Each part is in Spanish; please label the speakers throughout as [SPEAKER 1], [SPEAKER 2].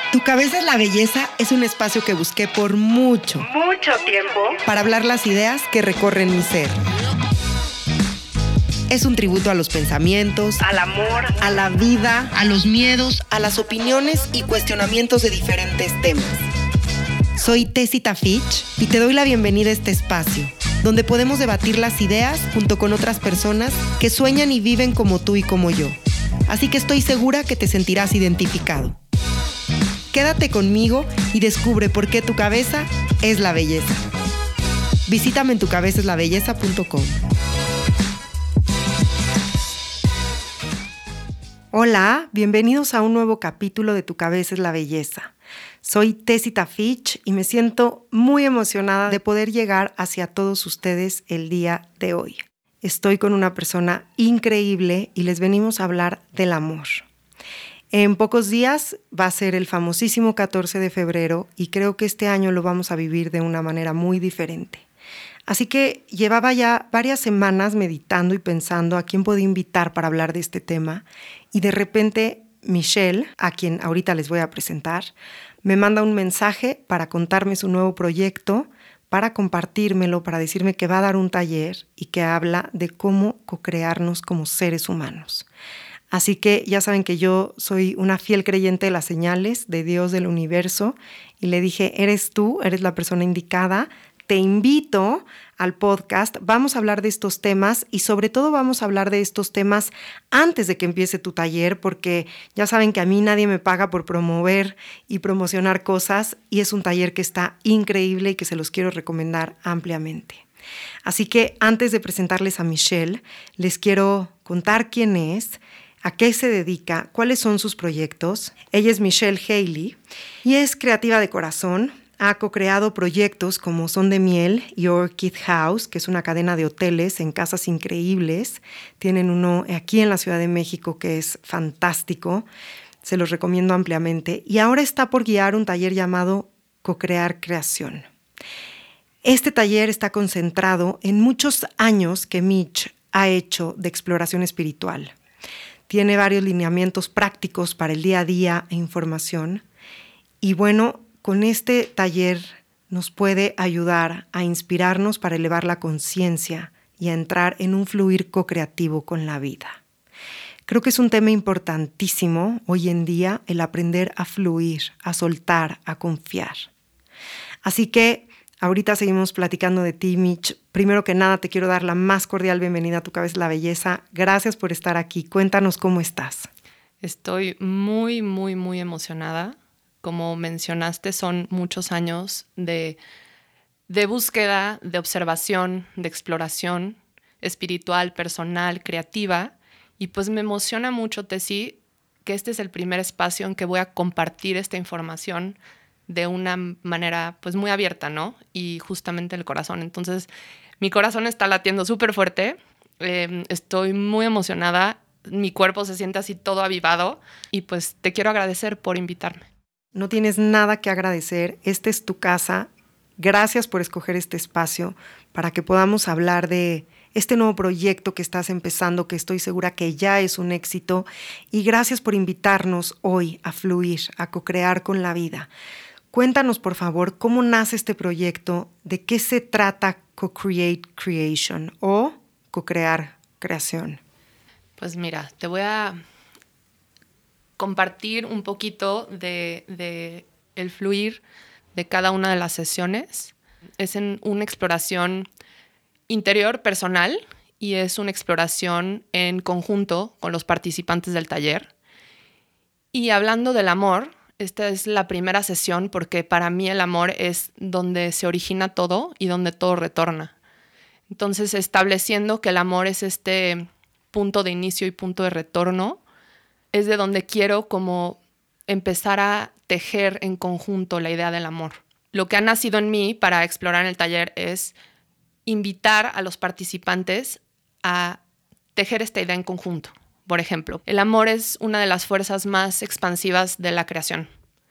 [SPEAKER 1] Tu cabeza es la belleza es un espacio que busqué por mucho
[SPEAKER 2] tiempo
[SPEAKER 1] para hablar las ideas que recorren mi ser. Es un tributo a los pensamientos,
[SPEAKER 2] al amor,
[SPEAKER 1] a la vida, a los miedos, a las opiniones y cuestionamientos de diferentes temas. Soy Tessie Tafich y te doy la bienvenida a este espacio, donde podemos debatir las ideas junto con otras personas que sueñan y viven como tú y como yo. Así que estoy segura que te sentirás identificado. Quédate conmigo y descubre por qué tu cabeza es la belleza. Visítame en tucabezaeslabelleza.com. Hola, bienvenidos a un nuevo capítulo de Tu Cabeza es la Belleza. Soy Tessie Tafich y me siento muy emocionada de poder llegar hacia todos ustedes el día de hoy. Estoy con una persona increíble y les venimos a hablar del amor. En pocos días va a ser el famosísimo 14 de febrero y creo que este año lo vamos a vivir de una manera muy diferente. Así que llevaba ya varias semanas meditando y pensando a quién podía invitar para hablar de este tema y de repente Michelle, a quien ahorita les voy a presentar, me manda un mensaje para contarme su nuevo proyecto, para compartírmelo, para decirme que va a dar un taller y que habla de cómo co-crearnos como seres humanos. Así que ya saben que yo soy una fiel creyente de las señales de Dios, del universo, y le dije, eres tú, eres la persona indicada, te invito al podcast, vamos a hablar de estos temas y sobre todo vamos a hablar de estos temas antes de que empiece tu taller, porque ya saben que a mí nadie me paga por promover y promocionar cosas y es un taller que está increíble y que se los quiero recomendar ampliamente. Así que antes de presentarles a Michelle, les quiero contar quién es, a qué se dedica, cuáles son sus proyectos. Ella es Michelle Haley y es creativa de corazón. Ha co-creado proyectos como Son de Miel y Orchid House, que es una cadena de hoteles en casas increíbles. Tienen uno aquí en la Ciudad de México que es fantástico. Se los recomiendo ampliamente. Y ahora está por guiar un taller llamado Co-Crear Creación. Este taller está concentrado en muchos años que Mitch ha hecho de exploración espiritual. Tiene varios lineamientos prácticos para el día a día e información. Y bueno, con este taller nos puede ayudar a inspirarnos para elevar la conciencia y a entrar en un fluir co-creativo con la vida. Creo que es un tema importantísimo hoy en día el aprender a fluir, a soltar, a confiar. Así que ahorita seguimos platicando de ti, Mitch. Primero que nada, te quiero dar la más cordial bienvenida a Tu Cabeza es la Belleza. Gracias por estar aquí. Cuéntanos cómo estás.
[SPEAKER 3] Estoy muy emocionada. Como mencionaste, son muchos años de búsqueda, de observación, de exploración espiritual, personal, creativa. Y pues me emociona mucho, Tessie, que este es el primer espacio en que voy a compartir esta información de una manera pues muy abierta, ¿no? Y justamente el corazón. Entonces, mi corazón está latiendo súper fuerte. Estoy muy emocionada. Mi cuerpo se siente así todo avivado. Y pues te quiero agradecer por invitarme.
[SPEAKER 1] No tienes nada que agradecer. Esta es tu casa. Gracias por escoger este espacio para que podamos hablar de este nuevo proyecto que estás empezando, que estoy segura que ya es un éxito. Y gracias por invitarnos hoy a fluir, a co-crear con la vida. Cuéntanos, por favor, cómo nace este proyecto, de qué se trata Co-Create Creation o Co-Crear Creación.
[SPEAKER 3] Pues mira, te voy a compartir un poquito de el fluir de cada una de las sesiones. Es en una exploración interior personal y es una exploración en conjunto con los participantes del taller. Y hablando del amor, esta es la primera sesión porque para mí el amor es donde se origina todo y donde todo retorna. Entonces, estableciendo que el amor es este punto de inicio y punto de retorno, es de donde quiero como empezar a tejer en conjunto la idea del amor. Lo que ha nacido en mí para explorar en el taller es invitar a los participantes a tejer esta idea en conjunto. Por ejemplo, el amor es una de las fuerzas más expansivas de la creación.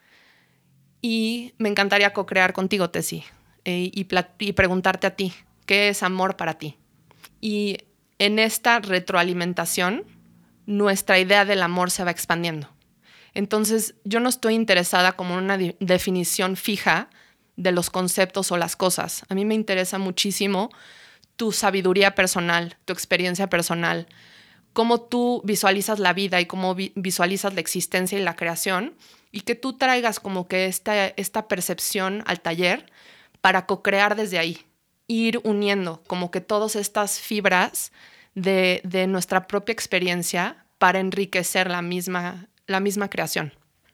[SPEAKER 3] Y me encantaría co-crear contigo, Tessie, y preguntarte a ti, ¿qué es amor para ti? Y en esta retroalimentación, nuestra idea del amor se va expandiendo. Entonces, yo no estoy interesada como en una definición fija de los conceptos o las cosas. A mí me interesa muchísimo tu sabiduría personal, tu experiencia personal, cómo tú visualizas la vida y cómo visualizas la existencia y la creación, y que tú traigas como que esta percepción al taller para co-crear desde ahí, ir uniendo como que todas estas fibras de nuestra propia experiencia para enriquecer la misma creación.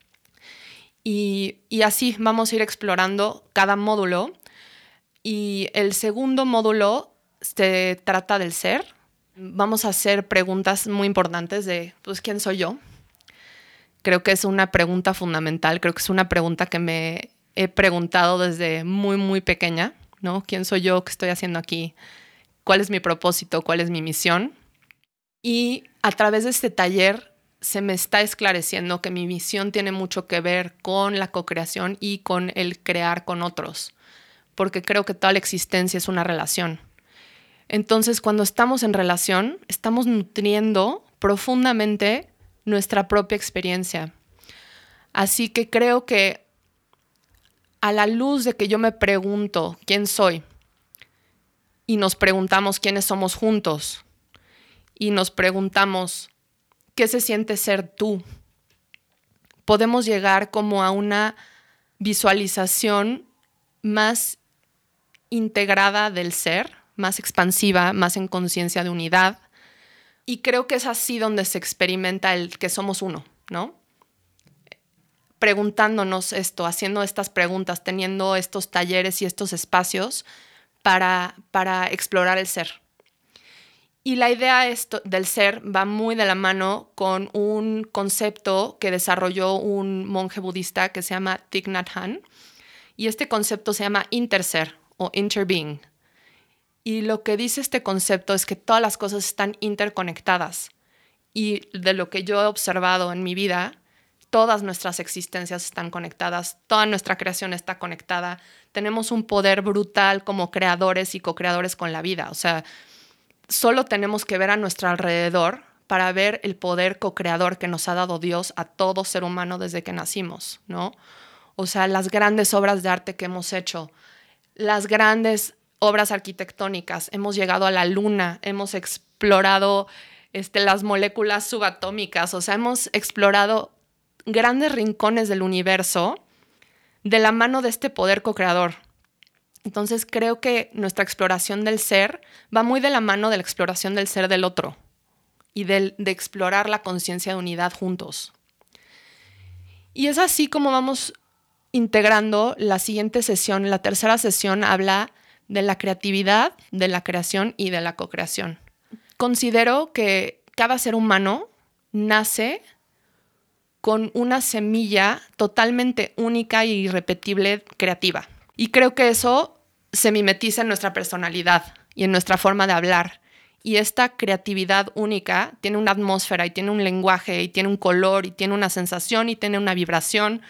[SPEAKER 3] Y así vamos a ir explorando cada módulo. Y el segundo módulo se trata del ser. Vamos a hacer preguntas muy importantes de, pues, ¿quién soy yo? Creo que es una pregunta fundamental. Creo que es una pregunta que me he preguntado desde muy, muy pequeña, ¿no? ¿Quién soy yo? ¿Qué estoy haciendo aquí? ¿Cuál es mi propósito? ¿Cuál es mi misión? Y a través de este taller se me está esclareciendo que mi misión tiene mucho que ver con la co-creación y con el crear con otros, porque creo que toda la existencia es una relación. Entonces, cuando estamos en relación, estamos nutriendo profundamente nuestra propia experiencia. Así que creo que a la luz de que yo me pregunto quién soy y nos preguntamos quiénes somos juntos y nos preguntamos qué se siente ser tú, podemos llegar como a una visualización más integrada del ser, más expansiva, más en conciencia de unidad. Y creo que es así donde se experimenta el que somos uno, ¿no? Preguntándonos esto, haciendo estas preguntas, teniendo estos talleres y estos espacios para explorar el ser. Y la idea del ser va muy de la mano con un concepto que desarrolló un monje budista que se llama Thich Nhat Hanh. Y este concepto se llama interser o interbeing. Y lo que dice este concepto es que todas las cosas están interconectadas. Y de lo que yo he observado en mi vida, todas nuestras existencias están conectadas, toda nuestra creación está conectada. Tenemos un poder brutal como creadores y co-creadores con la vida. O sea, solo tenemos que ver a nuestro alrededor para ver el poder co-creador que nos ha dado Dios a todo ser humano desde que nacimos, ¿no? O sea, las grandes obras de arte que hemos hecho, las grandes obras arquitectónicas, hemos llegado a la luna, hemos explorado las moléculas subatómicas, o sea, hemos explorado grandes rincones del universo de la mano de este poder co-creador. Entonces creo que nuestra exploración del ser va muy de la mano de la exploración del ser del otro y de explorar la conciencia de unidad juntos. Y es así como vamos integrando la siguiente sesión. La tercera sesión habla de la creatividad, de la creación y de la co-creación. Considero que cada ser humano nace con una semilla totalmente única e irrepetible creativa. Y creo que eso se mimetiza en nuestra personalidad y en nuestra forma de hablar. Y esta creatividad única tiene una atmósfera y tiene un lenguaje y tiene un color y tiene una sensación y tiene una vibración.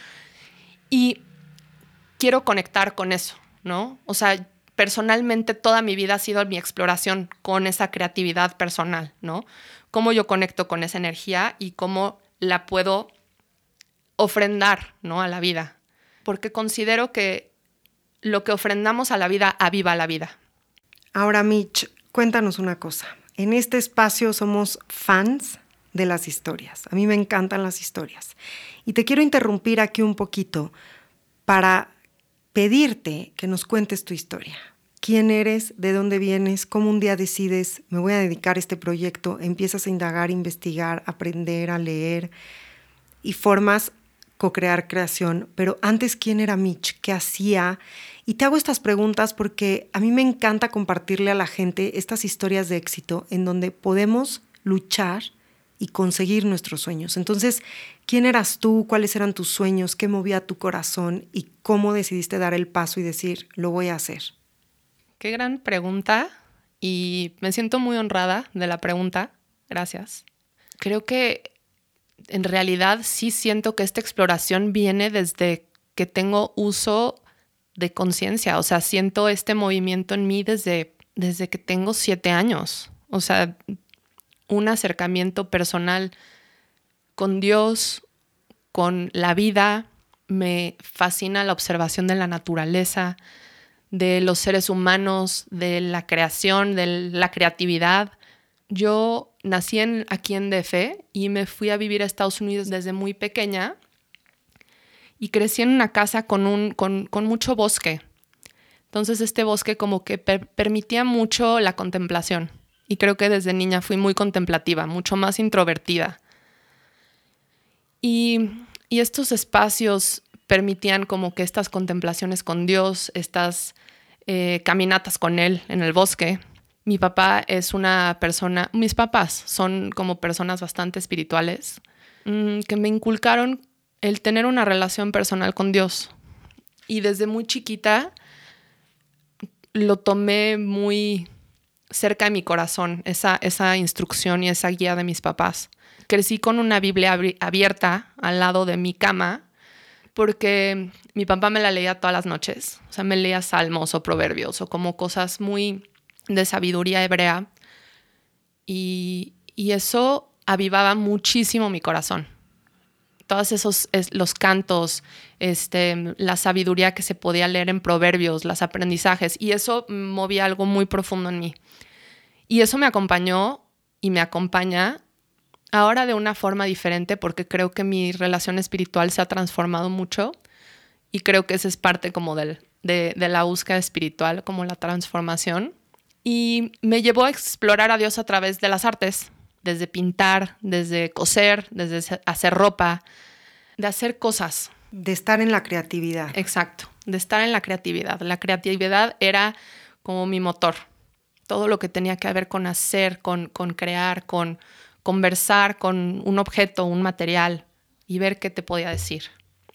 [SPEAKER 3] Y quiero conectar con eso, ¿no? O sea, personalmente toda mi vida ha sido mi exploración con esa creatividad personal, ¿no? Cómo yo conecto con esa energía y cómo la puedo ofrendar, ¿no? A la vida. Porque considero que lo que ofrendamos a la vida aviva la vida.
[SPEAKER 1] Ahora, Mitch, cuéntanos una cosa. En este espacio somos fans de las historias. A mí me encantan las historias. Y te quiero interrumpir aquí un poquito para pedirte que nos cuentes tu historia. ¿Quién eres? ¿De dónde vienes? ¿Cómo un día decides, me voy a dedicar a este proyecto? Empiezas a indagar, investigar, aprender, a leer y formas co-crear creación. Pero antes, ¿quién era Mitch? ¿Qué hacía? Y te hago estas preguntas porque a mí me encanta compartirle a la gente estas historias de éxito en donde podemos luchar y conseguir nuestros sueños. Entonces, ¿quién eras tú? ¿Cuáles eran tus sueños? ¿Qué movía tu corazón? ¿Y cómo decidiste dar el paso y decir, lo voy a hacer?
[SPEAKER 3] Qué gran pregunta y me siento muy honrada de la pregunta. Gracias. Creo que en realidad sí siento que esta exploración viene desde que tengo uso de conciencia. O sea, siento este movimiento en mí desde que tengo 7 años. O sea, un acercamiento personal con Dios, con la vida, me fascina la observación de la naturaleza, de los seres humanos, de la creación, de la creatividad. Yo nací aquí en DF y me fui a vivir a Estados Unidos desde muy pequeña y crecí en una casa con mucho bosque. Entonces este bosque como que permitía mucho la contemplación y creo que desde niña fui muy contemplativa, mucho más introvertida. Y estos espacios permitían como que estas contemplaciones con Dios, estas caminatas con Él en el bosque. Mi papá es una persona, mis papás son como personas bastante espirituales que me inculcaron el tener una relación personal con Dios. Y desde muy chiquita lo tomé muy cerca de mi corazón, esa instrucción y esa guía de mis papás. Crecí con una Biblia abierta al lado de mi cama porque mi papá me la leía todas las noches. O sea, me leía salmos o proverbios o como cosas muy de sabiduría hebrea. Y eso avivaba muchísimo mi corazón. Todos esos, los cantos, la sabiduría que se podía leer en proverbios, los aprendizajes. Y eso movía algo muy profundo en mí. Y eso me acompañó y me acompaña ahora de una forma diferente porque creo que mi relación espiritual se ha transformado mucho y creo que esa es parte como de la búsqueda espiritual, como la transformación. Y me llevó a explorar a Dios a través de las artes, desde pintar, desde coser, desde hacer ropa, de hacer cosas.
[SPEAKER 1] De estar en la creatividad.
[SPEAKER 3] Exacto, de estar en la creatividad. La creatividad era como mi motor. Todo lo que tenía que ver con hacer, con crear, con conversar con un objeto, un material y ver qué te podía decir.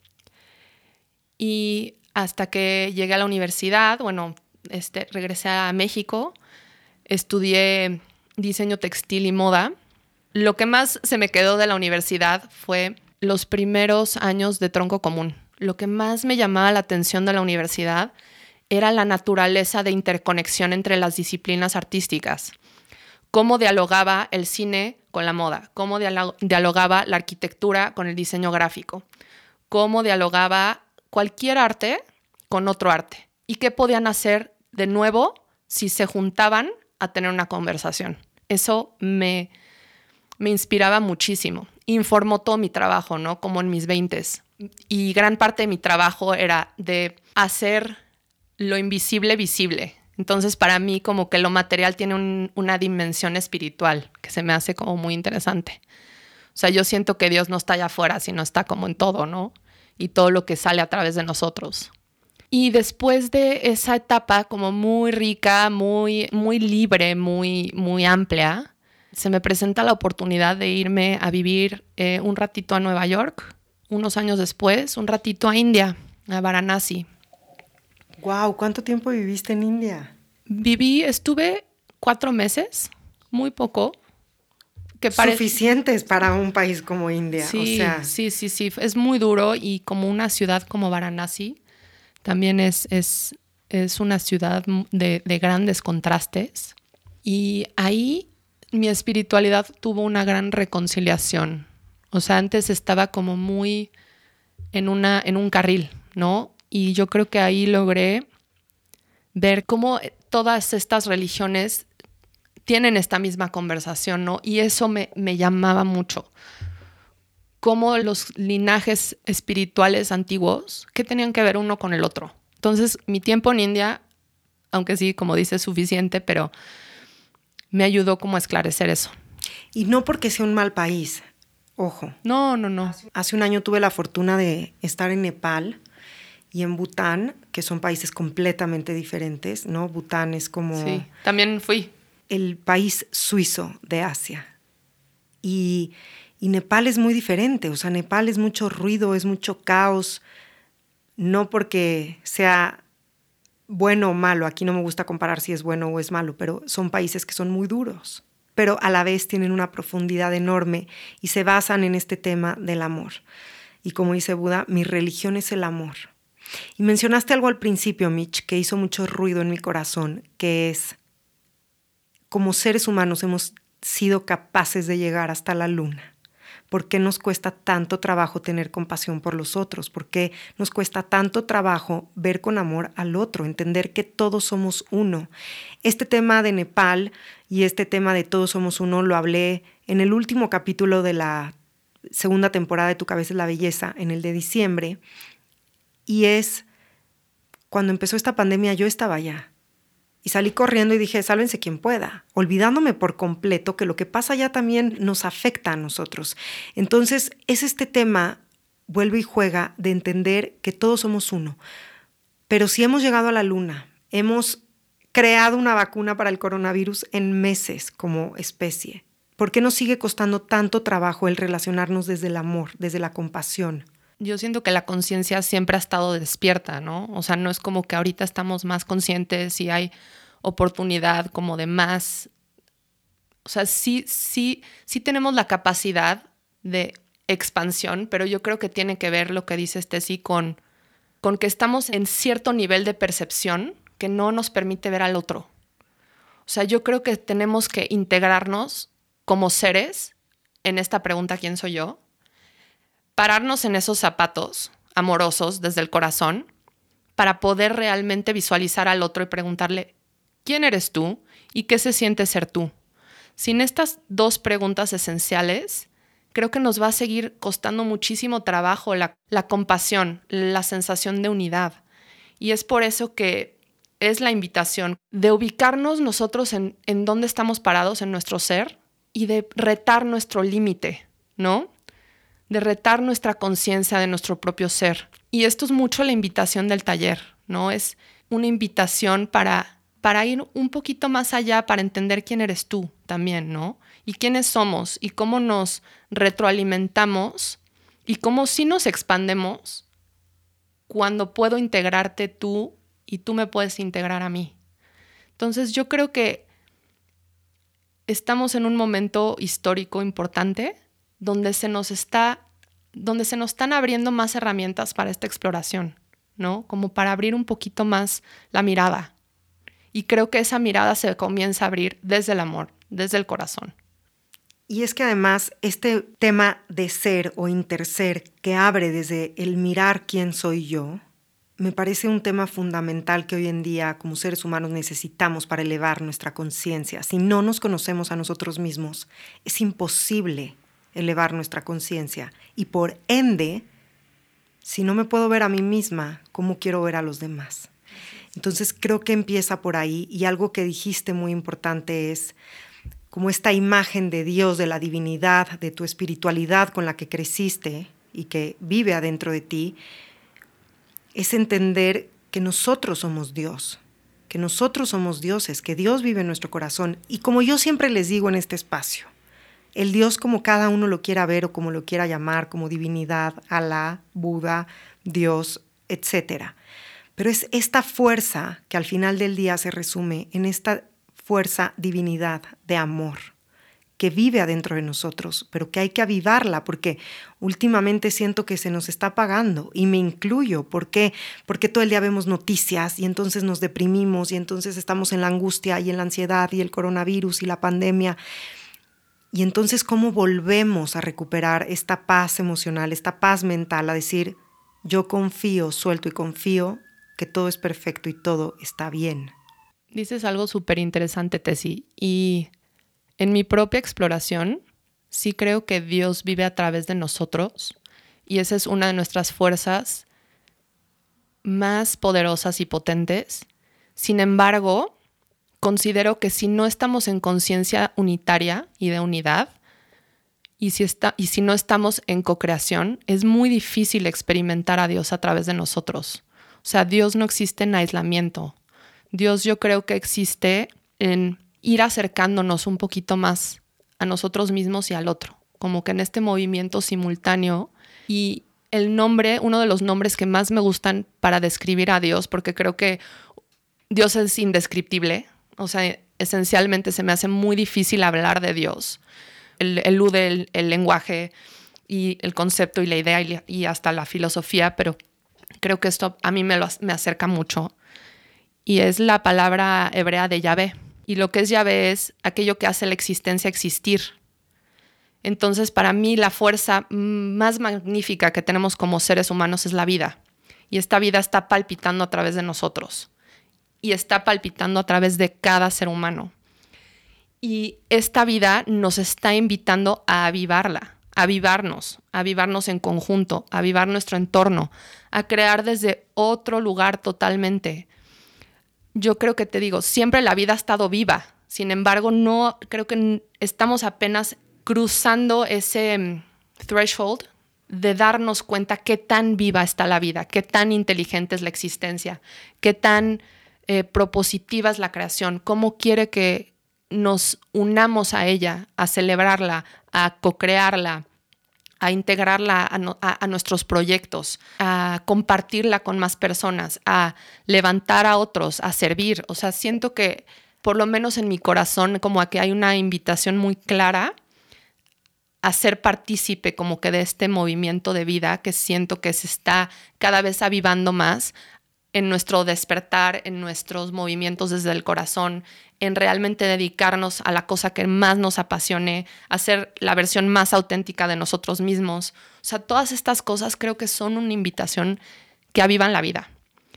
[SPEAKER 3] Y hasta que llegué a la universidad, regresé a México, estudié diseño textil y moda. Lo que más se me quedó de la universidad fue los primeros años de tronco común. Lo que más me llamaba la atención de la universidad era la naturaleza de interconexión entre las disciplinas artísticas. Cómo dialogaba el cine con la moda, cómo dialogaba la arquitectura con el diseño gráfico, cómo dialogaba cualquier arte con otro arte y qué podían hacer de nuevo si se juntaban a tener una conversación. Eso me inspiraba muchísimo. Informó todo mi trabajo, ¿no? Como en mis 20s. Y gran parte de mi trabajo era de hacer lo invisible visible. Entonces, para mí, como que lo material tiene una dimensión espiritual que se me hace como muy interesante. O sea, yo siento que Dios no está allá afuera, sino está como en todo, ¿no? Y todo lo que sale a través de nosotros. Y después de esa etapa como muy rica, muy, muy libre, muy, muy amplia, se me presenta la oportunidad de irme a vivir un ratito a Nueva York, unos años después, un ratito a India, a Varanasi.
[SPEAKER 1] Wow, ¿cuánto tiempo viviste en India?
[SPEAKER 3] Estuve 4 meses, muy poco.
[SPEAKER 1] Suficientes para un país como India.
[SPEAKER 3] Sí, sí. Es muy duro y como una ciudad como Varanasi también es una ciudad de grandes contrastes. Y ahí mi espiritualidad tuvo una gran reconciliación. O sea, antes estaba como muy en un carril, ¿no? Y yo creo que ahí logré ver cómo todas estas religiones tienen esta misma conversación, ¿no? Y eso me llamaba mucho. Cómo los linajes espirituales antiguos, ¿qué tenían que ver uno con el otro? Entonces, mi tiempo en India, aunque sí, como dices, suficiente, pero me ayudó como a esclarecer eso.
[SPEAKER 1] Y no porque sea un mal país, ojo.
[SPEAKER 3] No.
[SPEAKER 1] Hace un año tuve la fortuna de estar en Nepal y en Bután, que son países completamente diferentes, ¿no? Bután es como...
[SPEAKER 3] Sí, también fui.
[SPEAKER 1] El país suizo de Asia. Y Nepal es muy diferente, o sea, Nepal es mucho ruido, es mucho caos, no porque sea bueno o malo, aquí no me gusta comparar si es bueno o es malo, pero son países que son muy duros, pero a la vez tienen una profundidad enorme y se basan en este tema del amor. Y como dice Buda, mi religión es el amor. Y mencionaste algo al principio, Mitch, que hizo mucho ruido en mi corazón, que es, como seres humanos hemos sido capaces de llegar hasta la luna, ¿Por qué nos cuesta tanto trabajo tener compasión por los otros? ¿Por qué nos cuesta tanto trabajo ver con amor al otro, entender que todos somos uno? Este tema de Nepal y este tema de todos somos uno lo hablé en el último capítulo de la segunda temporada de Tu cabeza es la belleza, en el de diciembre, y es cuando empezó esta pandemia yo estaba allá y salí corriendo y dije, sálvense quien pueda, olvidándome por completo que lo que pasa allá también nos afecta a nosotros. Entonces es este tema, vuelve y juega, de entender que todos somos uno, pero si hemos llegado a la luna, hemos creado una vacuna para el coronavirus en meses como especie, ¿por qué nos sigue costando tanto trabajo el relacionarnos desde el amor, desde la compasión?
[SPEAKER 3] Yo siento que la conciencia siempre ha estado despierta, ¿no? O sea, no es como que ahorita estamos más conscientes y hay oportunidad como de más. O sea, sí tenemos la capacidad de expansión, pero yo creo que tiene que ver lo que dice Tessy con que estamos en cierto nivel de percepción que no nos permite ver al otro. O sea, yo creo que tenemos que integrarnos como seres en esta pregunta, ¿quién soy yo? Pararnos en esos zapatos amorosos desde el corazón para poder realmente visualizar al otro y preguntarle, ¿quién eres tú y qué se siente ser tú? Sin estas dos preguntas esenciales, creo que nos va a seguir costando muchísimo trabajo la compasión, la sensación de unidad. Y es por eso que es la invitación de ubicarnos nosotros en dónde estamos parados en nuestro ser y de retar nuestro límite, ¿no? De retar nuestra conciencia de nuestro propio ser. Y esto es mucho la invitación del taller, ¿no? Es una invitación para ir un poquito más allá, para entender quién eres tú también, ¿no? Y quiénes somos y cómo nos retroalimentamos y cómo sí nos expandemos cuando puedo integrarte tú y tú me puedes integrar a mí. Entonces yo creo que estamos en un momento histórico importante donde se nos están abriendo más herramientas para esta exploración, ¿no? Como para abrir un poquito más la mirada. Y creo que esa mirada se comienza a abrir desde el amor, desde el corazón.
[SPEAKER 1] Y es que además este tema de ser o interser que abre desde el mirar quién soy yo, me parece un tema fundamental que hoy en día como seres humanos necesitamos para elevar nuestra conciencia. Si no nos conocemos a nosotros mismos, es imposible elevar nuestra conciencia. Y por ende, si no me puedo ver a mí misma, ¿cómo quiero ver a los demás? Entonces creo que empieza por ahí, y algo que dijiste muy importante es como esta imagen de Dios, de la divinidad, de tu espiritualidad con la que creciste y que vive adentro de ti, es entender que nosotros somos Dios, que nosotros somos dioses, que Dios vive en nuestro corazón. Y como yo siempre les digo en este espacio, el Dios como cada uno lo quiera ver o como lo quiera llamar, como divinidad, Alá, Buda, Dios, etc. Pero es esta fuerza que al final del día se resume en esta fuerza, divinidad de amor, que vive adentro de nosotros, pero que hay que avivarla porque últimamente siento que se nos está apagando y me incluyo. ¿Por qué? Porque todo el día vemos noticias y entonces nos deprimimos y entonces estamos en la angustia y en la ansiedad y el coronavirus y la pandemia. Y entonces, ¿cómo volvemos a recuperar esta paz emocional, esta paz mental, a decir, yo confío, suelto y confío que todo es perfecto y todo está bien?
[SPEAKER 3] Dices algo súper interesante, Tessy, y en mi propia exploración sí creo que Dios vive a través de nosotros y esa es una de nuestras fuerzas más poderosas y potentes. Sin embargo, considero que si no estamos en conciencia unitaria y de unidad y si no estamos en co-creación, es muy difícil experimentar a Dios a través de nosotros. O sea, Dios no existe en aislamiento. Dios yo creo que existe en ir acercándonos un poquito más a nosotros mismos y al otro, como que en este movimiento simultáneo. Y el nombre, uno de los nombres que más me gustan para describir a Dios, porque creo que Dios es indescriptible, o sea, esencialmente se me hace muy difícil hablar de Dios. Elude el lenguaje y el concepto y la idea y hasta la filosofía, pero creo que esto a mí me acerca mucho. Y es la palabra hebrea de Yahvé. Y lo que es Yahvé es aquello que hace la existencia existir. Entonces, para mí, la fuerza más magnífica que tenemos como seres humanos es la vida. Y esta vida está palpitando a través de nosotros. Y está palpitando a través de cada ser humano. Y esta vida nos está invitando a avivarla, a avivarnos en conjunto, a avivar nuestro entorno, a crear desde otro lugar totalmente. Yo creo que te digo, siempre la vida ha estado viva. Sin embargo, no creo que estamos apenas cruzando ese threshold de darnos cuenta qué tan viva está la vida, qué tan inteligente es la existencia, qué tan propositiva es la creación, cómo quiere que nos unamos a ella, a celebrarla, a co-crearla, a integrarla a nuestros proyectos, a compartirla con más personas, a levantar a otros, a servir. O sea, siento que por lo menos en mi corazón como a que hay una invitación muy clara a ser partícipe como que de este movimiento de vida que siento que se está cada vez avivando más en nuestro despertar, en nuestros movimientos desde el corazón, en realmente dedicarnos a la cosa que más nos apasione, a ser la versión más auténtica de nosotros mismos. O sea, todas estas cosas creo que son una invitación que avivan la vida.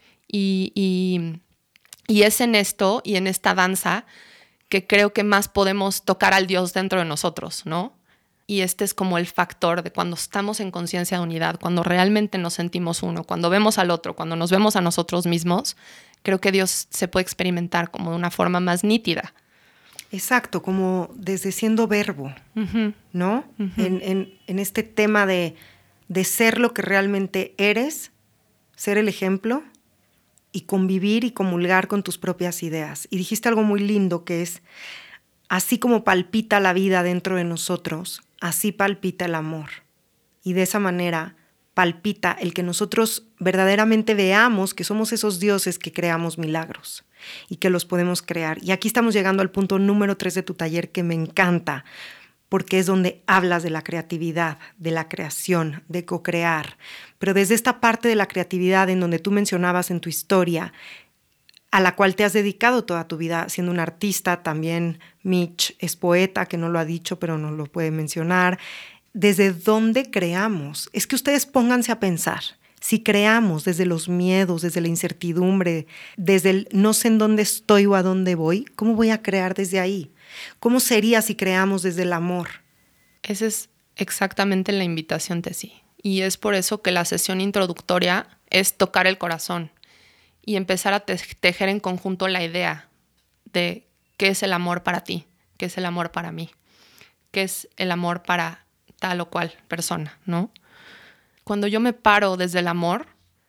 [SPEAKER 3] Y es en esto y en esta danza que creo que más podemos tocar al Dios dentro de nosotros, ¿no? Y este es como el factor de cuando estamos en conciencia de unidad, cuando realmente nos sentimos uno, cuando vemos al otro, cuando nos vemos a nosotros mismos, creo que Dios se puede experimentar como de una forma más nítida.
[SPEAKER 1] Exacto, como desde siendo verbo, ¿no? En este tema de ser lo que realmente eres, ser el ejemplo y convivir y comulgar con tus propias ideas. Y dijiste algo muy lindo que es, así como palpita la vida dentro de nosotros, así palpita el amor. Y de esa manera palpita el que nosotros verdaderamente veamos que somos esos dioses que creamos milagros y que los podemos crear. Y aquí estamos llegando al punto número 3 de tu taller que me encanta, porque es donde hablas de la creatividad, de la creación, de co-crear. Pero desde esta parte de la creatividad en donde tú mencionabas en tu historia, a la cual te has dedicado toda tu vida siendo un artista, también Mitch es poeta, que no lo ha dicho, pero no lo puede mencionar. ¿Desde dónde creamos? Es que ustedes pónganse a pensar. Si creamos desde los miedos, desde la incertidumbre, desde el no sé en dónde estoy o a dónde voy, ¿cómo voy a crear desde ahí? ¿Cómo sería si creamos desde el amor?
[SPEAKER 3] Esa es exactamente la invitación, Tessy. Y es por eso que la sesión introductoria es tocar el corazón y empezar a tejer en conjunto la idea de qué es el amor para ti, qué es el amor para mí, qué es el amor para tal o cual persona, ¿no? Cuando yo me paro desde el amor,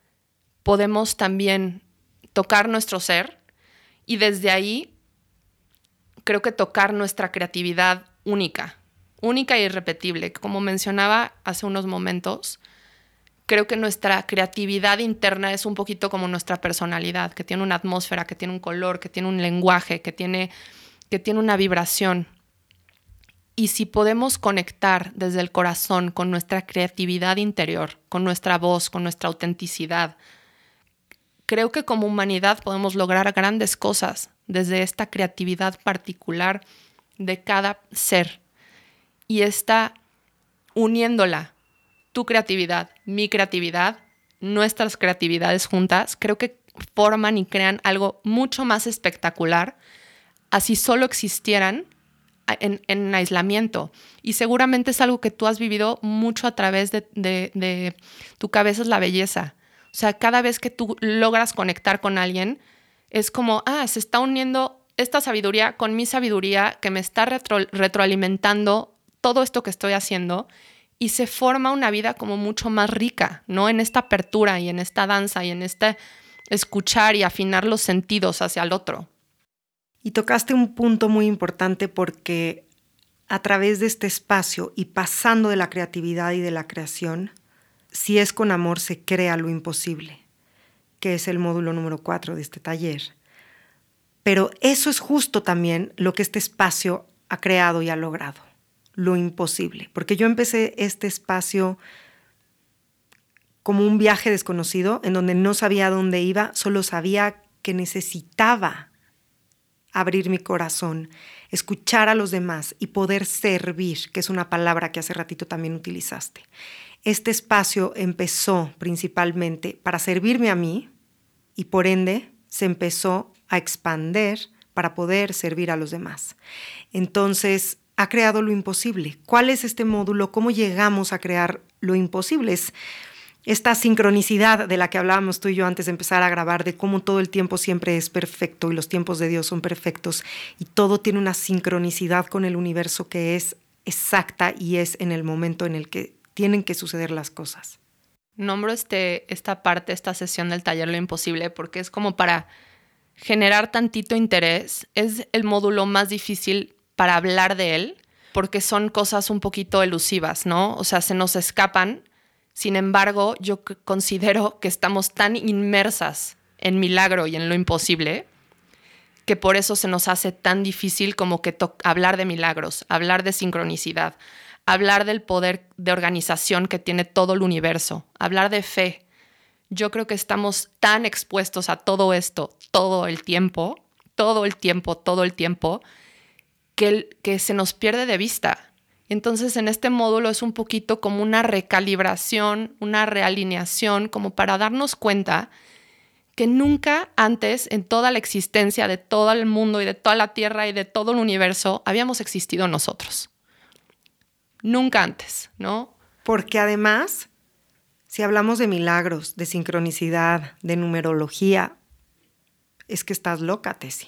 [SPEAKER 3] podemos también tocar nuestro ser y desde ahí creo que tocar nuestra creatividad única e irrepetible. Como mencionaba hace unos momentos, creo que nuestra creatividad interna es un poquito como nuestra personalidad, que tiene una atmósfera, que tiene un color, que tiene un lenguaje, que tiene una vibración. Y si podemos conectar desde el corazón con nuestra creatividad interior, con nuestra voz, con nuestra autenticidad, creo que como humanidad podemos lograr grandes cosas desde esta creatividad particular de cada ser. Y está uniéndola, tu creatividad, mi creatividad, nuestras creatividades juntas, creo que forman y crean algo mucho más espectacular, así solo existieran en aislamiento. Y seguramente es algo que tú has vivido mucho a través de Tu cabeza es la belleza. O sea, cada vez que tú logras conectar con alguien, es como, se está uniendo esta sabiduría con mi sabiduría que me está retroalimentando todo esto que estoy haciendo y se forma una vida como mucho más rica, ¿no? En esta apertura y en esta danza y en este escuchar y afinar los sentidos hacia el otro.
[SPEAKER 1] Y tocaste un punto muy importante porque a través de este espacio y pasando de la creatividad y de la creación, si es con amor se crea lo imposible, que es el módulo número 4 de este taller. Pero eso es justo también lo que este espacio ha creado y ha logrado, lo imposible. Porque yo empecé este espacio como un viaje desconocido en donde no sabía a dónde iba, solo sabía que necesitaba abrir mi corazón, escuchar a los demás y poder servir, que es una palabra que hace ratito también utilizaste. Este espacio empezó principalmente para servirme a mí y por ende se empezó a expandir para poder servir a los demás. Entonces, ha creado lo imposible. ¿Cuál es este módulo? ¿Cómo llegamos a crear lo imposible? Es esta sincronicidad de la que hablábamos tú y yo antes de empezar a grabar, de cómo todo el tiempo siempre es perfecto y los tiempos de Dios son perfectos y todo tiene una sincronicidad con el universo que es exacta y es en el momento en el que tienen que suceder las cosas.
[SPEAKER 3] Nombro esta sesión del taller Lo Imposible porque es como para generar tantito interés. Es el módulo más difícil para hablar de él porque son cosas un poquito elusivas, ¿no? O sea, se nos escapan. Sin embargo, yo considero que estamos tan inmersas en milagro y en lo imposible que por eso se nos hace tan difícil como que hablar de milagros, hablar de sincronicidad, hablar del poder de organización que tiene todo el universo, hablar de fe. Yo creo que estamos tan expuestos a todo esto todo el tiempo, que se nos pierde de vista. Entonces, en este módulo es un poquito como una recalibración, una realineación, como para darnos cuenta que nunca antes, en toda la existencia de todo el mundo y de toda la Tierra y de todo el universo, habíamos existido nosotros. Nunca antes, ¿no?
[SPEAKER 1] Porque además, si hablamos de milagros, de sincronicidad, de numerología, es que estás loca, Tessy.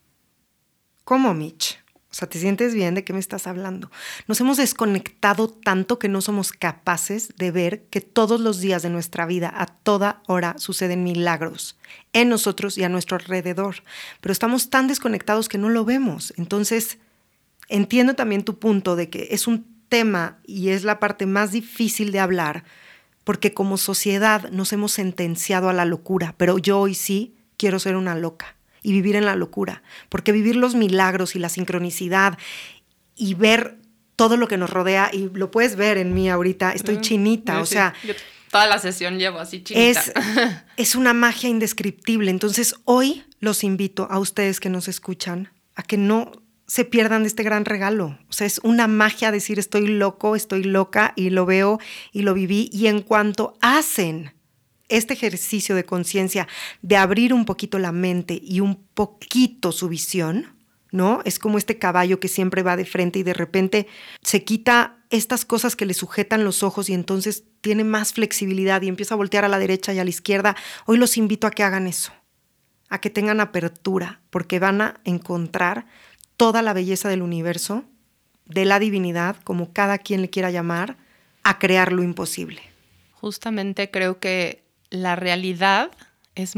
[SPEAKER 1] ¿Cómo, Mitch? O sea, ¿te sientes bien? ¿De qué me estás hablando? Nos hemos desconectado tanto que no somos capaces de ver que todos los días de nuestra vida, a toda hora, suceden milagros en nosotros y a nuestro alrededor. Pero estamos tan desconectados que no lo vemos. Entonces, entiendo también tu punto de que es un tema y es la parte más difícil de hablar porque como sociedad nos hemos sentenciado a la locura. Pero yo hoy sí quiero ser una loca y vivir en la locura, porque vivir los milagros y la sincronicidad y ver todo lo que nos rodea, y lo puedes ver en mí ahorita, estoy chinita,
[SPEAKER 3] sí,
[SPEAKER 1] o sea...
[SPEAKER 3] Yo toda la sesión llevo así chinita.
[SPEAKER 1] Es una magia indescriptible. Entonces hoy los invito a ustedes que nos escuchan a que no se pierdan de este gran regalo. O sea, es una magia decir estoy loco, estoy loca, y lo veo y lo viví, y en cuanto hacen este ejercicio de conciencia, de abrir un poquito la mente y un poquito su visión, ¿no? Es como este caballo que siempre va de frente y de repente se quita estas cosas que le sujetan los ojos y entonces tiene más flexibilidad y empieza a voltear a la derecha y a la izquierda. Hoy los invito a que hagan eso, a que tengan apertura, porque van a encontrar toda la belleza del universo, de la divinidad, como cada quien le quiera llamar, a crear lo imposible.
[SPEAKER 3] Justamente creo que la realidad es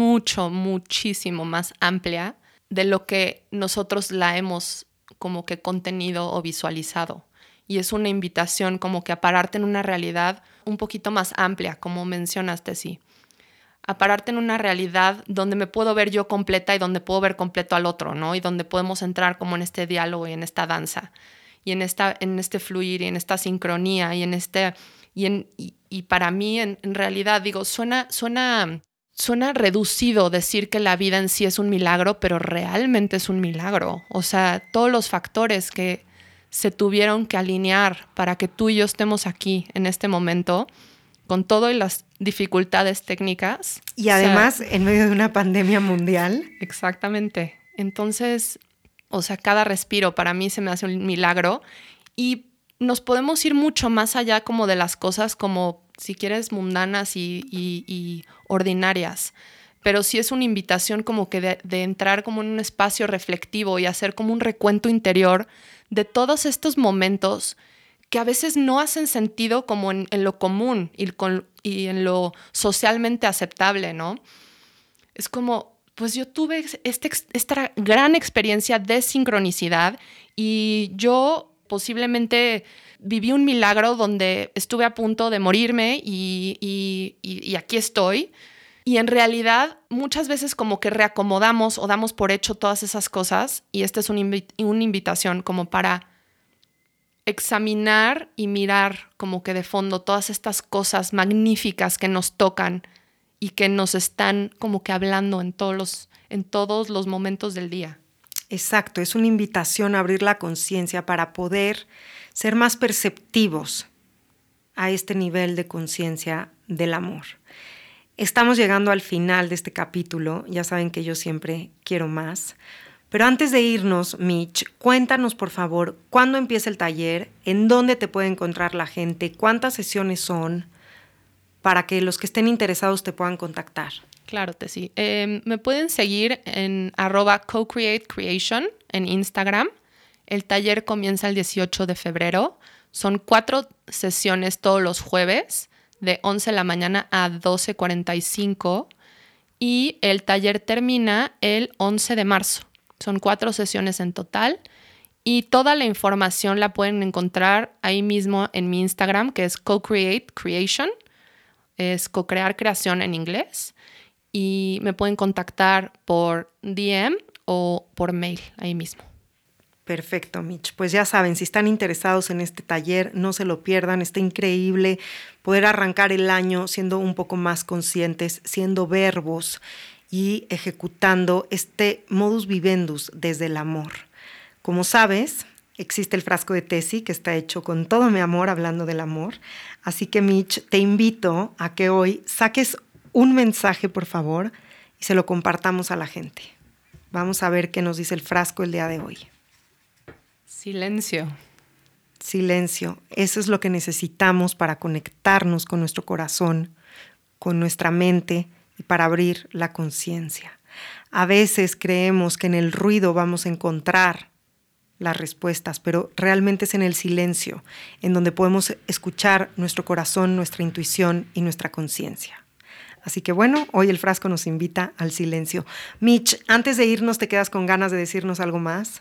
[SPEAKER 3] muchísimo más amplia de lo que nosotros la hemos como que contenido o visualizado. Y es una invitación como que a pararte en una realidad un poquito más amplia, como mencionaste, sí. A pararte en una realidad donde me puedo ver yo completa y donde puedo ver completo al otro, ¿no? Y donde podemos entrar como en este diálogo y en esta danza y en este fluir y en esta sincronía y para mí en realidad digo, suena reducido decir que la vida en sí es un milagro, pero realmente es un milagro. O sea, todos los factores que se tuvieron que alinear para que tú y yo estemos aquí en este momento, con todas las dificultades técnicas.
[SPEAKER 1] Y además, en medio de una pandemia mundial.
[SPEAKER 3] Exactamente. Entonces, o sea, cada respiro para mí se me hace un milagro y nos podemos ir mucho más allá como de las cosas como, si quieres, mundanas y ordinarias. Pero sí es una invitación como que de entrar como en un espacio reflectivo y hacer como un recuento interior de todos estos momentos que a veces no hacen sentido como en lo común y en lo socialmente aceptable, ¿no? Es como, pues yo tuve esta gran experiencia de sincronicidad y yo posiblemente viví un milagro donde estuve a punto de morirme y aquí estoy. Y en realidad muchas veces como que reacomodamos o damos por hecho todas esas cosas y esta es una invitación como para examinar y mirar como que de fondo todas estas cosas magníficas que nos tocan y que nos están como que hablando en todos los momentos del día.
[SPEAKER 1] Exacto, es una invitación a abrir la conciencia para poder ser más perceptivos a este nivel de conciencia del amor. Estamos llegando al final de este capítulo, ya saben que yo siempre quiero más, pero antes de irnos, Mitch, cuéntanos por favor, ¿cuándo empieza el taller? ¿En dónde te puede encontrar la gente? ¿Cuántas sesiones son? Para que los que estén interesados te puedan contactar.
[SPEAKER 3] Claro, Tessy. Me pueden seguir en @CoCreateCreation en Instagram. El taller comienza el 18 de febrero. Son 4 sesiones todos los jueves, de 11 de la mañana a 12:45. Y el taller termina el 11 de marzo. Son 4 sesiones en total. Y toda la información la pueden encontrar ahí mismo en mi Instagram, que es CoCreateCreation. Es co-crear creación en inglés. Y me pueden contactar por DM o por mail ahí mismo.
[SPEAKER 1] Perfecto, Mitch. Pues ya saben, si están interesados en este taller, no se lo pierdan. Está increíble poder arrancar el año siendo un poco más conscientes, siendo verbos y ejecutando este modus vivendus desde el amor. Como sabes, existe el frasco de Tessy que está hecho con todo mi amor hablando del amor. Así que, Mitch, te invito a que hoy saques un mensaje, por favor, y se lo compartamos a la gente. Vamos a ver qué nos dice el frasco el día de hoy.
[SPEAKER 3] Silencio.
[SPEAKER 1] Silencio. Eso es lo que necesitamos para conectarnos con nuestro corazón, con nuestra mente y para abrir la conciencia. A veces creemos que en el ruido vamos a encontrar las respuestas, pero realmente es en el silencio en donde podemos escuchar nuestro corazón, nuestra intuición y nuestra conciencia. Así que bueno, hoy el frasco nos invita al silencio. Mitch, antes de irnos, ¿te quedas con ganas de decirnos algo más?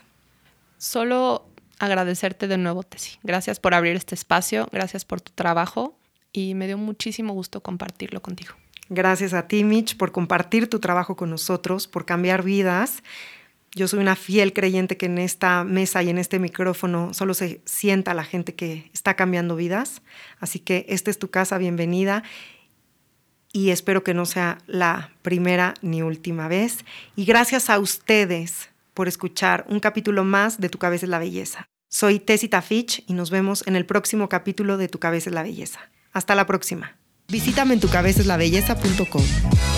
[SPEAKER 3] Solo agradecerte de nuevo, Tessy. Gracias por abrir este espacio, gracias por tu trabajo y me dio muchísimo gusto compartirlo contigo.
[SPEAKER 1] Gracias a ti, Mitch, por compartir tu trabajo con nosotros, por cambiar vidas. Yo soy una fiel creyente que en esta mesa y en este micrófono solo se sienta la gente que está cambiando vidas. Así que esta es tu casa, bienvenida. Y espero que no sea la primera ni última vez. Y gracias a ustedes por escuchar un capítulo más de Tu Cabeza es la Belleza. Soy Tessita Fitch y nos vemos en el próximo capítulo de Tu Cabeza es la Belleza. Hasta la próxima. Visítame en tucabezaslabelleza.com.